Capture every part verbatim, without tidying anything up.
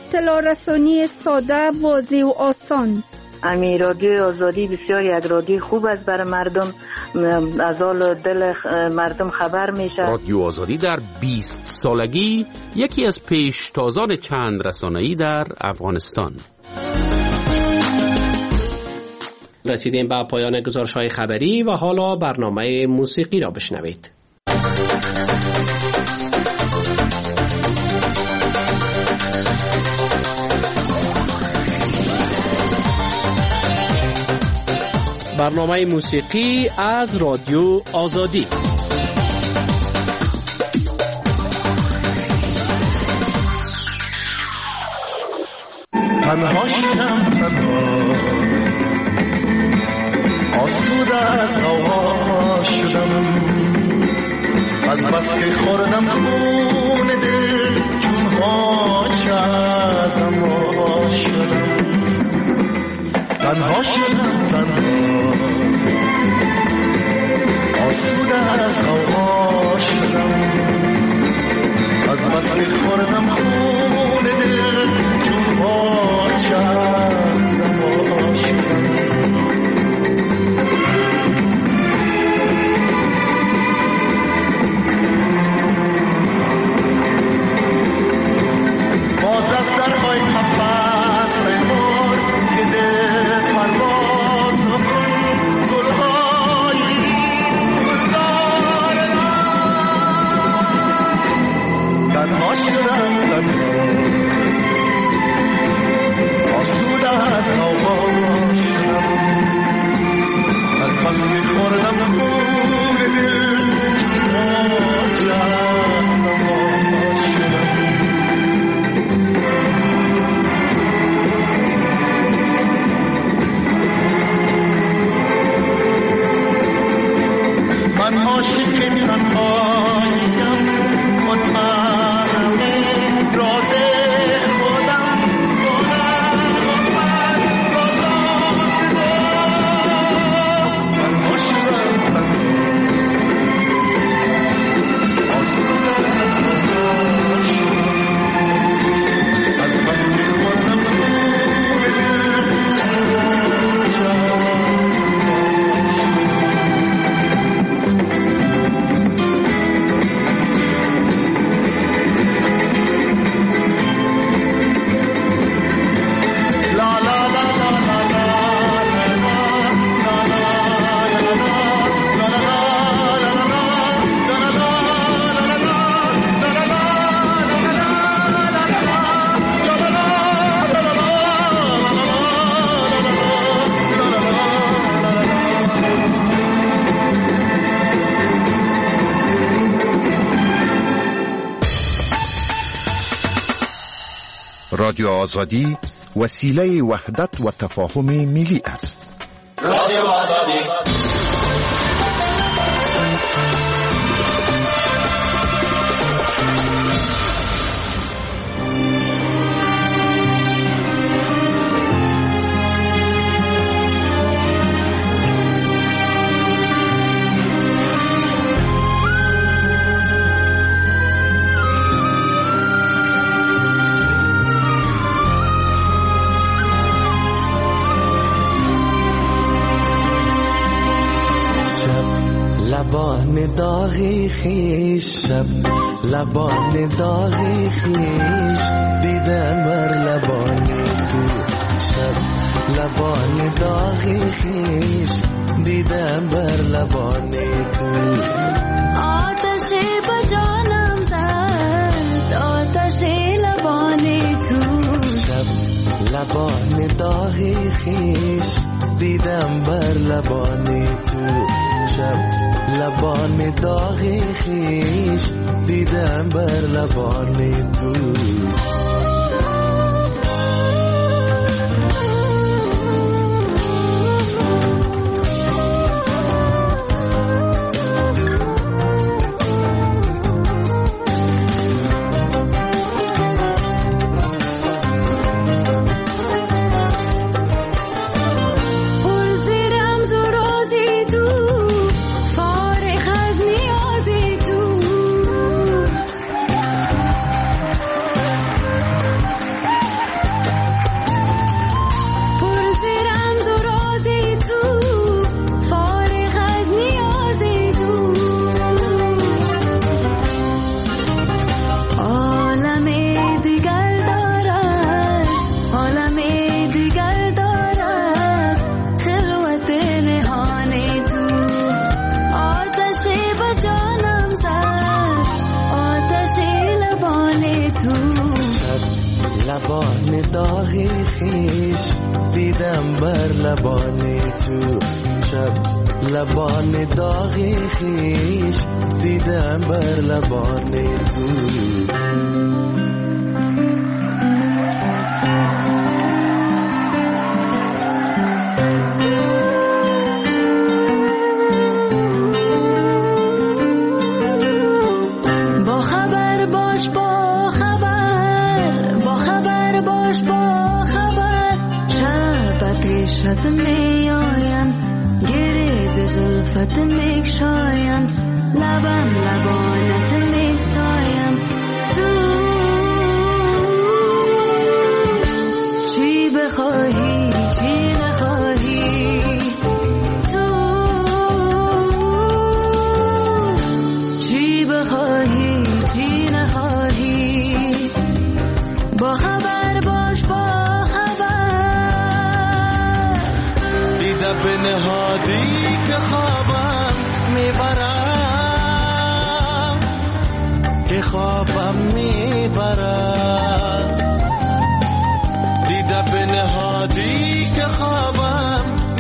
اطلاع رسانی ساده، واضح و آسان. امی رادیو آزادی بسیار یک رادیو خوب است برای مردم، از حال دل مردم خبر میشه. رادیو آزادی در بیست سالگی یکی از پیشتازان چند رسانه‌ای در افغانستان. رسیدیم به پایان گزارش‌های خبری و حالا برنامه موسیقی را بشنوید. برنامه موسیقی از رادیو آزادی. تنها شدم، تنها آسوده از هوا شدم، از بس که خوردم خون دل چون هاچ ازم وا شدم. تنها شدم، تنها آسوده از هوا شدم، از بس که خوردم خون دل چون هاچ ازم وا شدم. باز از درهای قفس بمار که دل پرواز کن، گلهای گلزار تنها شدم، تنها آسوده از هوا شدم، از بس که خوردم خون دل چون هاچ وا شدم. من عاشق تنهاییم، مطمئنم راز خودم خودم من بازم. من عاشقم، آسوده از هوا شدم، از بس که خوردم خون دل رادیو آزادی وسیله وحدت و تفاهم ملی است. رادیو آزادی. لبان داغی خیش، شب لبان داغی خیش، دیدم بر لبان تو. شب لبان داغی خیش، دیدم بر لبان تو. آتش با جانم زد، آتش لبان تو. شب لبان داغی خیش، دیدم بر لبان تو. شب لبان داغی خیش، دیدم بر لبان تو. لبان داغ خیش دیدم بر لبان تو شب لبان داغ خیش دیدم بر لبان تو شد می آیم گریز زلفت می شایم لبم لبانت می سایم تو چی بخواهی چی نخواهی تو چی بخواهی چی نخواهی با خبر باش با به نهادی که خوابم میبرم که خوابم میبرم دیده به نهادی که خوابم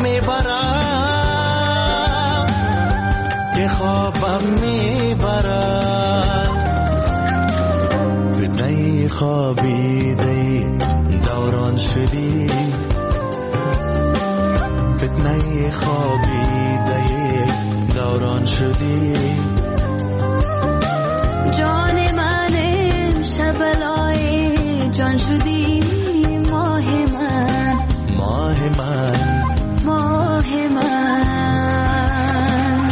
میبرم که خوابم میبرم فتنه خوابیده دوران شدی فتنه خوابیده دوران شدی جان من امشب بلای جان شدی ماه من ماه من ماه من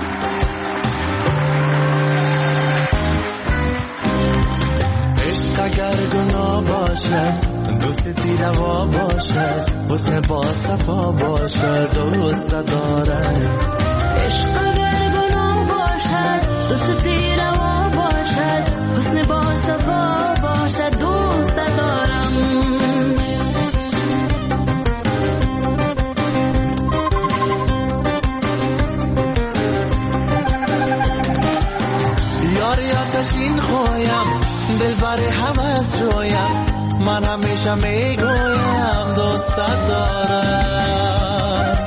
عشق اگر گناه باشد دوستی روا باشد حسن با صفا باشد دوست دارم عشق اگر گناه باشد دوستی روا باشد حسن با صفا باشد دوست دارم یاری آتشین خویم دلبر هوس جویم من همیشه میگویم دوستت دارم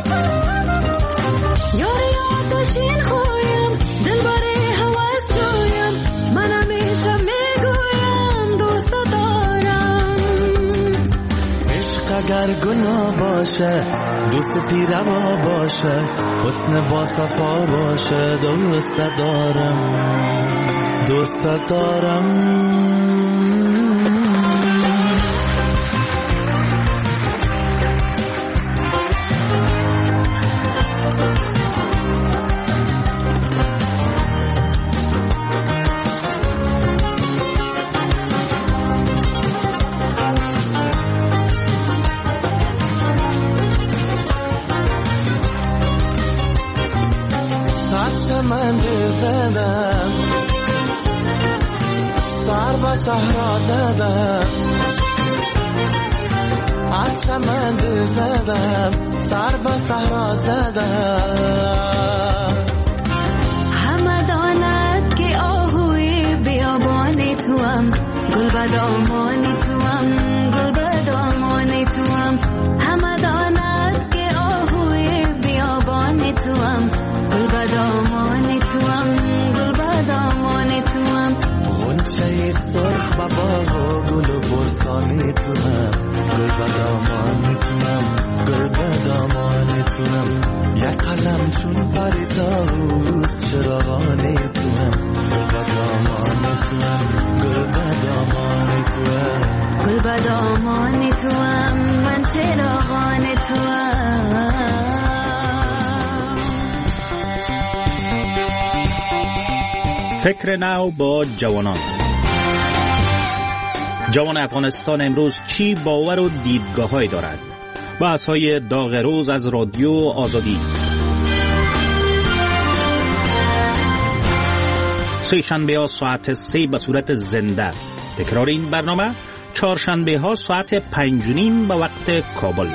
یاری آتشین خویم دلبر هوس جویم من همیشه میگویم دوستت دارم عشق اگر گناه باشه دوستی روا باشه حسن با صفا باشه دوستت دارم دوستت دارم من زدم سر به صحرا زدم از چمن زدم سر به صحرا زدم همه داند که آهوی بیابانی توام گل بدامانی توام گل بدامانی توام همه داند که آهوی بیابانی توام گل بدامانی توام گل بدامانی توام غنچه سرخ و باغ و گل و بستانی توام گل بدامانی توام گل بدامانی توام یک قلم چون پریداوز چراغانی توام گل بدامانی توام گل بدامانی توام گل بدامانی توام من چراغانی توام فکر نو با جوانان. جوان افغانستان امروز چی باور و دیدگاه‌هایی دارد؟ بحث‌های داغ روز از رادیو آزادی. سه شنبه ها ساعت سه به صورت زنده. تکرار این برنامه چهارشنبه ها ساعت پنج و نیم به وقت کابل.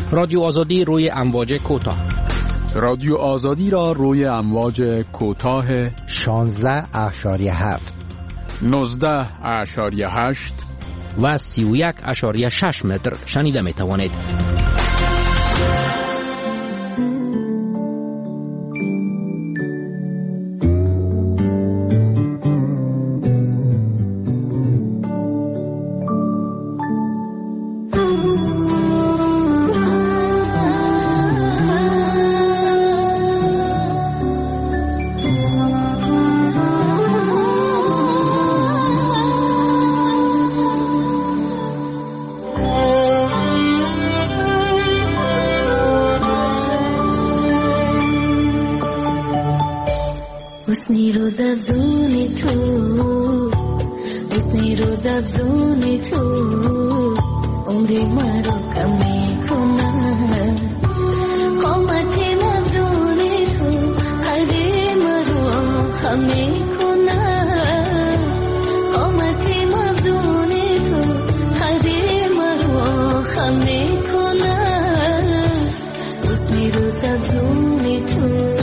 رادیو آزادی روی امواج کوتاه. رادیو آزادی را روی امواج کوتاه شانزده اشاری هفت، نوزده اشاری هشت و سی و یک اشاری شش متر شنیده می توانید. حسنی روز افزونی تو، حسنی روز افزونی تو، عمری مرا کم میکنه. قامتی مفزونی تو، قدری مرا خم میکنه. قامتی مفزونی تو، قدری مرا خم میکنه. حسنی روز افزونی تو.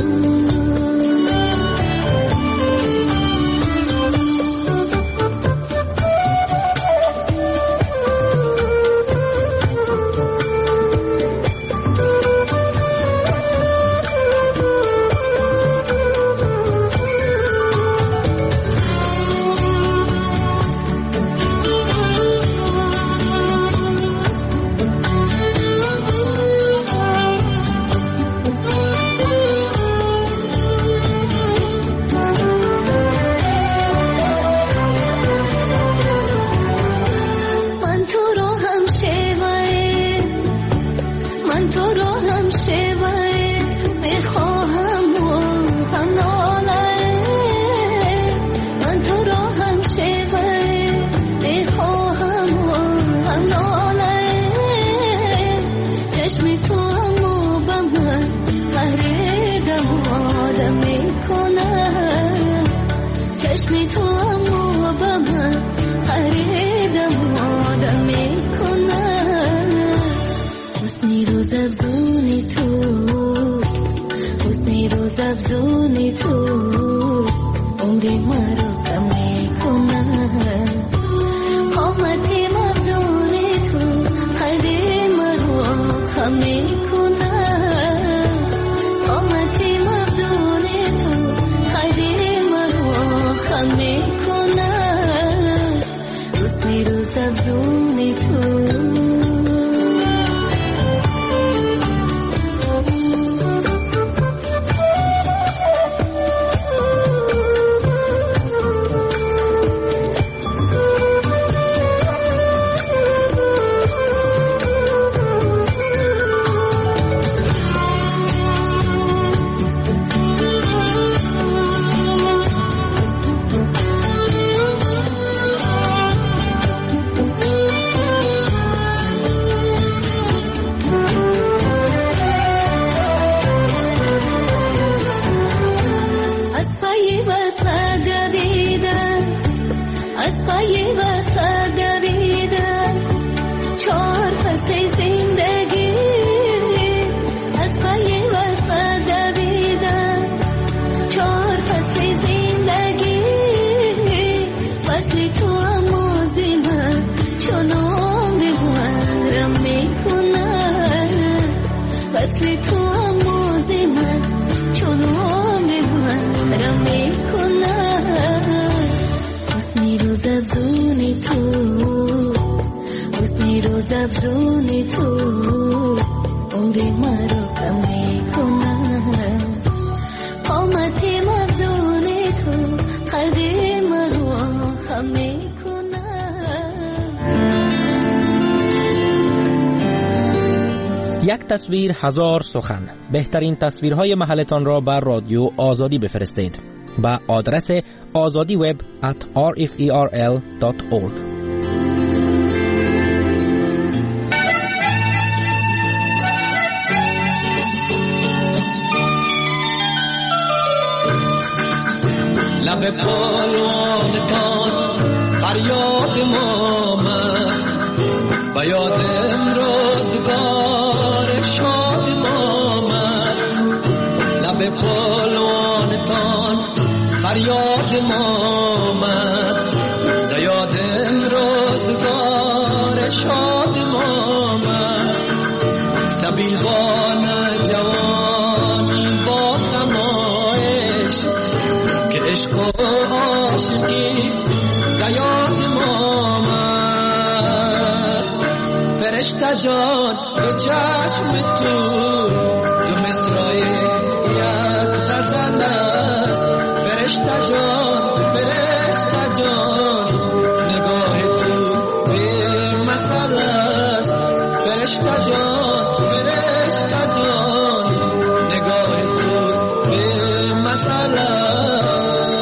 یک تصویر هزار سخن. بهترین تصویرهای محلتان را بر رادیو آزادی بفرستید با آدرس آزادی وب at r f e r l dot org. لب پالانتان فریاد ما من، و یادم روزگار شادمان سبیلوان جوانی با تمایش که عشق و عاشقی دیاد ما فرشته جان دو چشم تو دو مصرای یک غزل است فرشته جان فرشته جان نگاه تو به مثل است فرشته جان فرشته جان نگاه تو به مثل است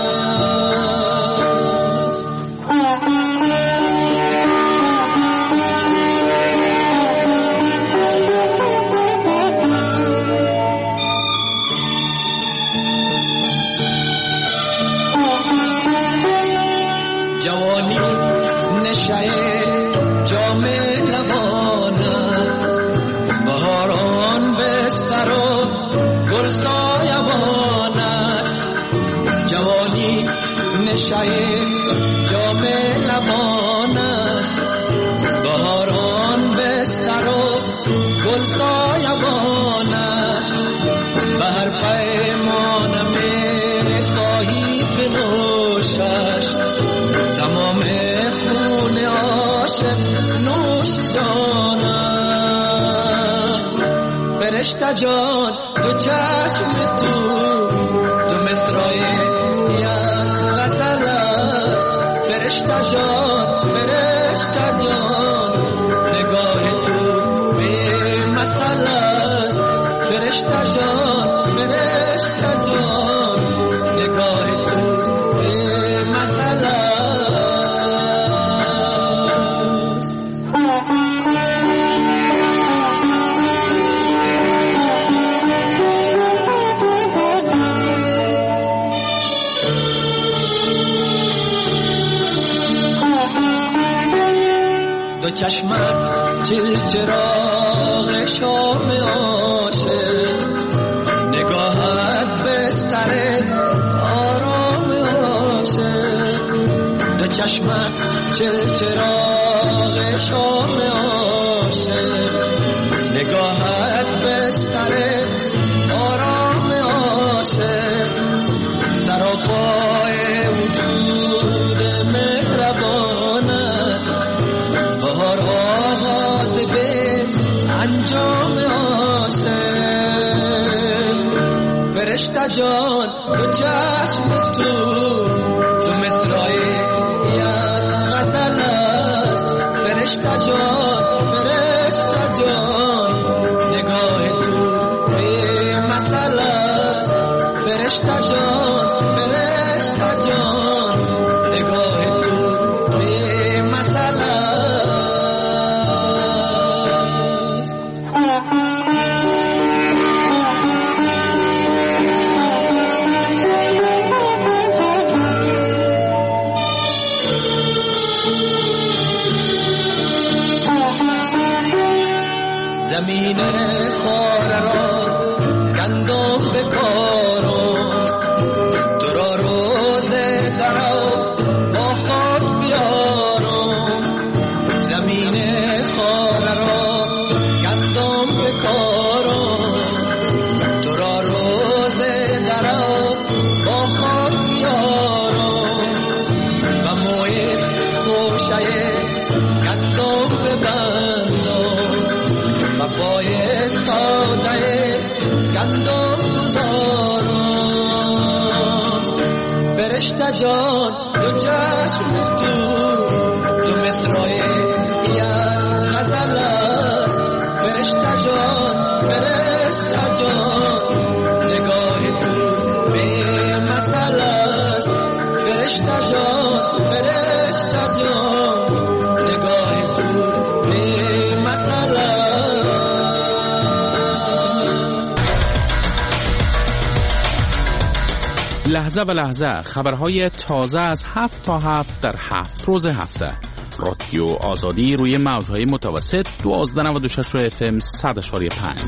نشای جام لبانت بهاران بستر و گل سایبانت به هر پیمان می خواهی بنوشش تمام خون عاشق نوش جانت فرشته جان دو چشم تو دو مصرای فرشته جان فرشته جان نگاه تو به مثل است فرشته جان فرشته جان نگاه تو به مثل است چشمت چل چراغ شام عاشق نگاهت بستر آرام عاشق دو چشمت چل چراغ شام عاشق نگاهت بستر آرام عاشق سراپای وجود مهربانت بهار آغاز به انجام عاشق فرشته جان دو چشم تو دو مصرای یک غزل است فرشته جان فرشته جان نگاه تو به مثل است فرشته جان فرشته جان نگاه تو به مثل زمین خاره را گندم بکارم تو را روز درو با خود بیارم زمین خاره را گندم بکارم تو را روز درو با خود بیارم و موی خوشه گندم ببندم و باید قاده گندم گذارم فرشته جان دو چشم تو دو مصرای یک غزل است فرشته جان فرشته جان نگاه تو به مثل است فرشته جان فرشته جان نگاه تو به مثل است لحظه به لحظه خبرهای تازه از هفت تا هفت در هفت روز هفته. رادیو آزادی روی موجهای متوسط دوازده نود و شش و اف ام صد اشاری پنج.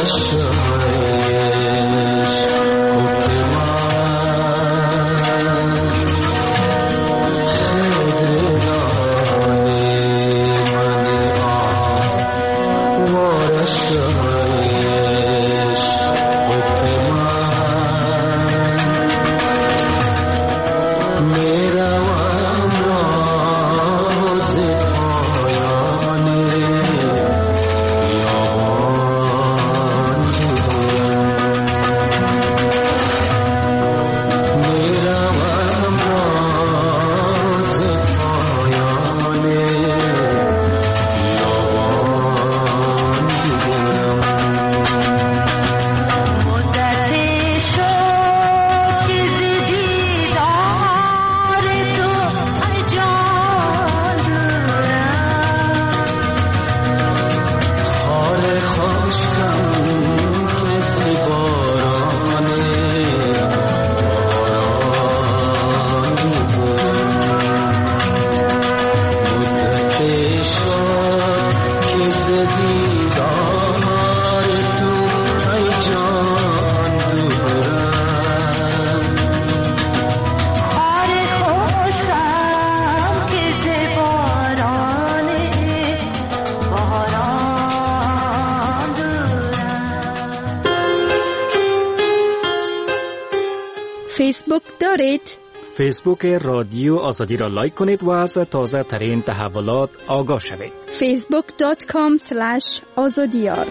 فیسبوک دارید؟ فیسبوک رادیو آزادی را لایک کنید و از تازه ترین تحولات آگاه شوید. فیسبوک دات کام اسلش آزادیار.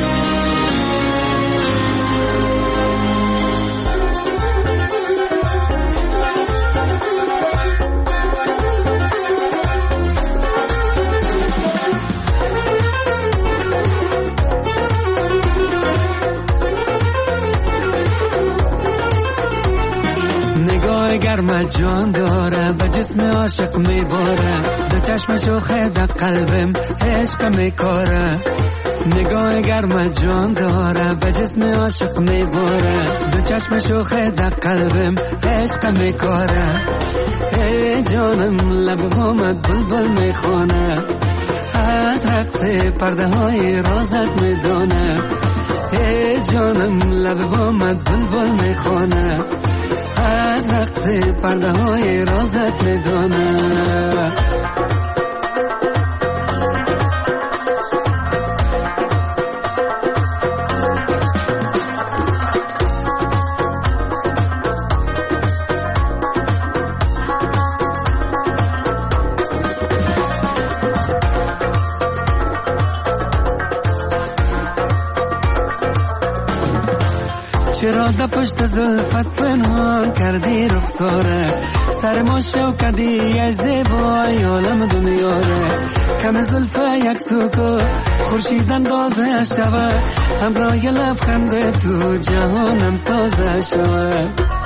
گرم جان داره به جسم عاشق میباره دو چشم شوخه در قلبم عشق میکاره نگاه گرم جان داره به جسم عاشق میباره دو چشم شوخه در قلبم عشق میکاره ای جانم لب بامت بلبل میخونه از رقص پرده های رازت میدونه ای جانم لب بامت بلبل میخونه از رقص پرده های رازت میدونه چرا در پشت زلفت پنهان کردی رخساره سر ما شو کردی ای زیبای عالم دنیاره کم زلفه یک سوکو خورشید اندازه شوه همراه لبخند تو جهانم تازه شوه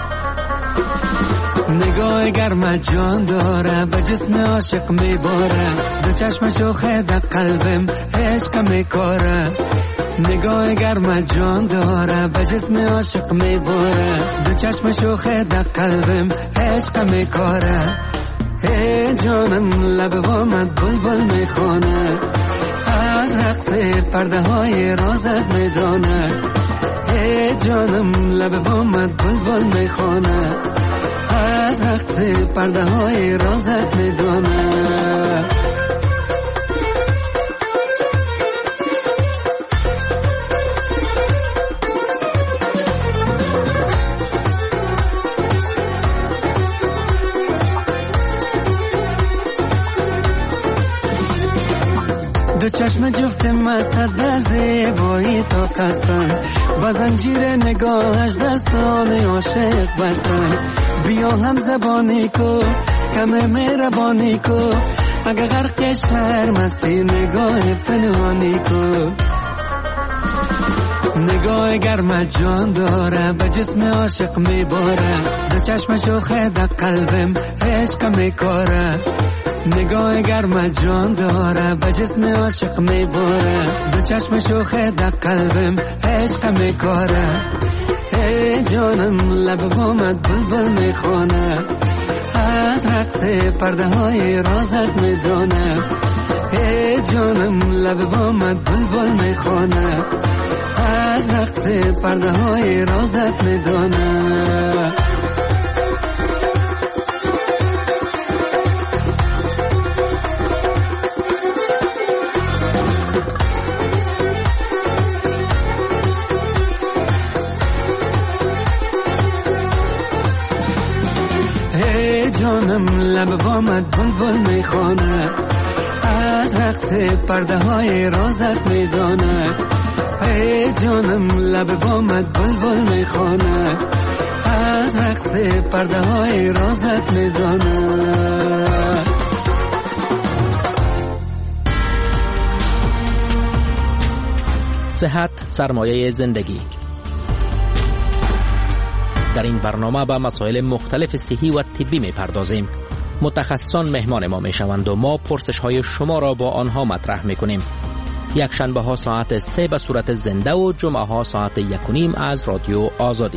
نگاه گرم جان داره به جسم عاشق میباره دو چشم شوخه در قلبم عشق میکاره نگاه گرم جان داره به جسم عاشق میباره دو چشم شوخه در قلبم عشق میکاره ای جانم لب بامت بلبل میخونه از رقص پرده های رازت میدونه ای جانم لب بامت بلبل میخونه از رقص پرده های رازت میدونه دو چشم جفت مستت به زیبایی تا قصدن با زنجیر نگاهش دستان عاشق بستن بیا هم زبانی کو کم مهربانی کو اگه غرق شرم هستی نگاه پنهانی کو نگاه گرم جان داره به جسم عاشق میباره دو چشم شوخه در قلبم عشق میکاره نگاه گرم جان داره به جسم عاشق میباره دو چشم شوخه در قلبم عشق میکاره ای جانم لب بامت بلبل میخونه از رقص پرده های رازت میدونه ای جانم لب بامت بلبل میخونه از رقص پرده های رازت میدانه. جانم لب بامت بلبل میخواند، از رقص پرده های رازت میداند. ای جانم لب بامت بلبل میخواند، از رقص پرده های رازت میداند. صحت سرمایه زندگی. در این برنامه به مسائل مختلف صحی و طبی می‌پردازیم. متخصصان مهمان ما میشوند و ما پرسش های شما را با آنها مطرح میکنیم. یک شنبه ها ساعت سه به صورت زنده و جمعه ها ساعت یک و نیم از رادیو آزادی.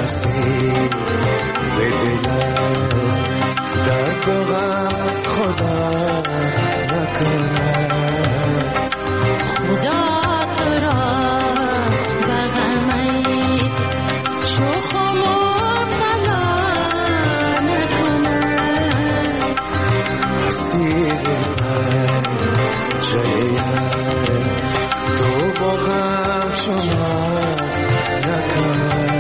اسیر به دلم درد و غم خدا نکنه خدا تو را به غمی شوخ و مبتلا نکنه اسیر پنجه‌ام تو با غم شما نکنه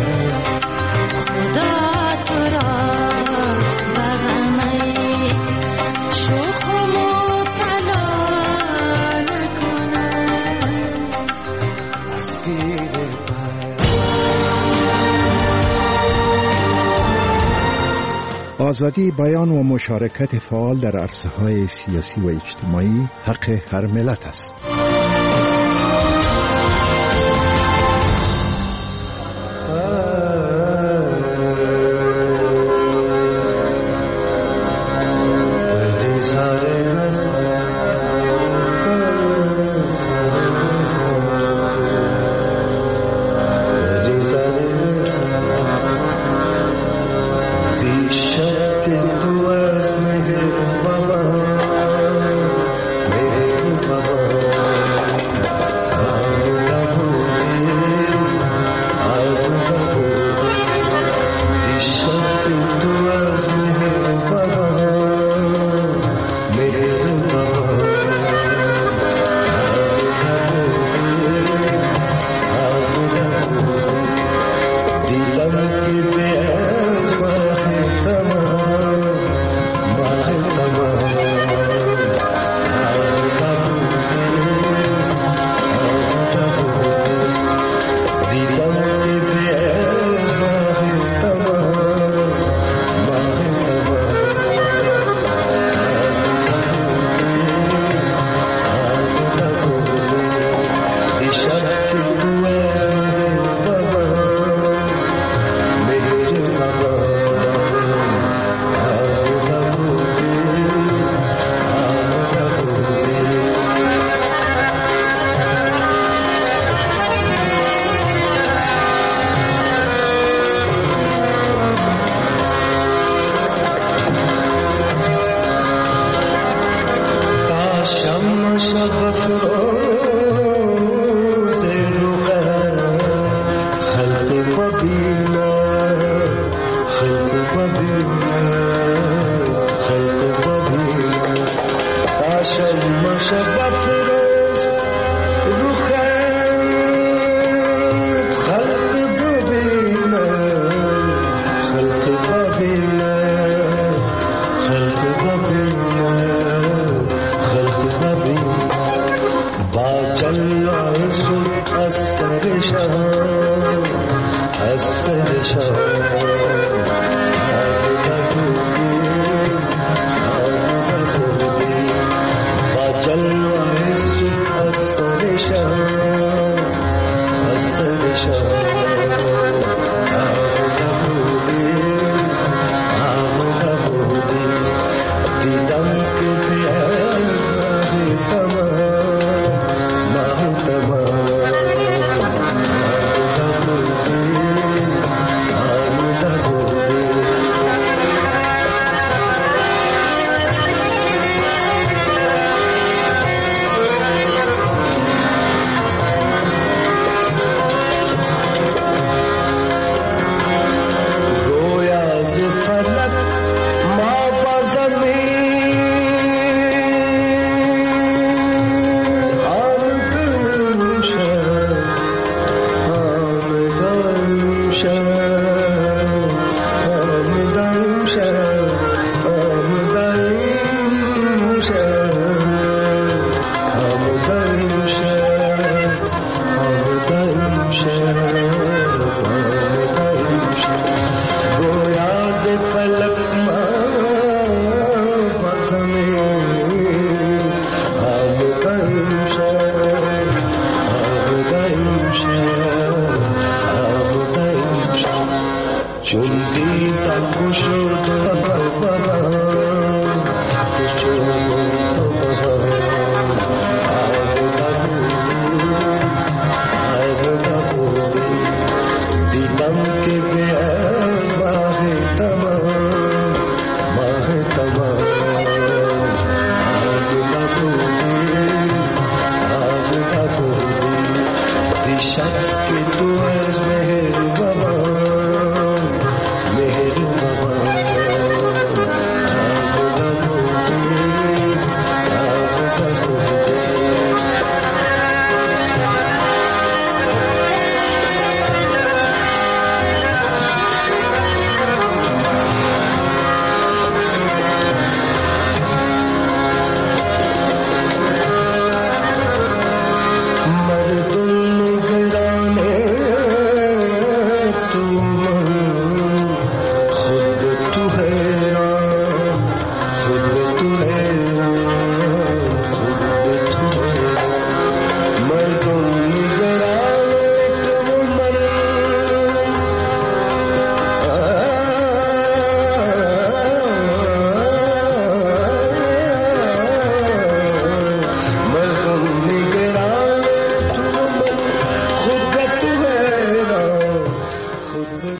خدا تو را به غمی شوخ و مبتلا نکنه اسیر آزادی بیان و مشارکت فعال در عرصه‌های سیاسی و اجتماعی حق هر ملت است. Dilam के माह तमाम माह तमाम आग नकोदी आग नकोदी दिशा के तू आज मेहर बाबा मेहर बाबा आग नकोदी आग नकोदी तू